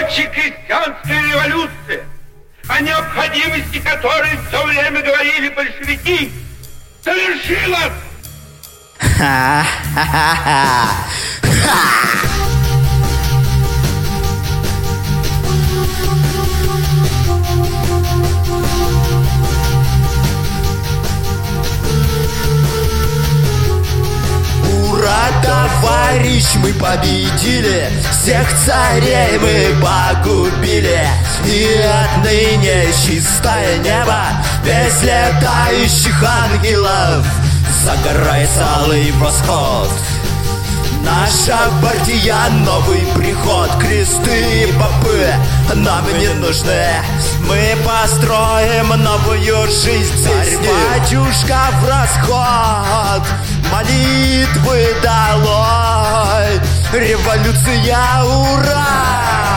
рабоче-крестьянская революция, о необходимости которой все время говорили большевики, совершилась. Ура, товарищ, мы победили, всех царей мы погубили, и отныне чистое небо без летающих ангелов загорает алый восход. Наша партия — новый приход, кресты и попы нам не нужны. Мы построим новую жизнь, царь-батюшка в расход, молитвы долой, революция, ура!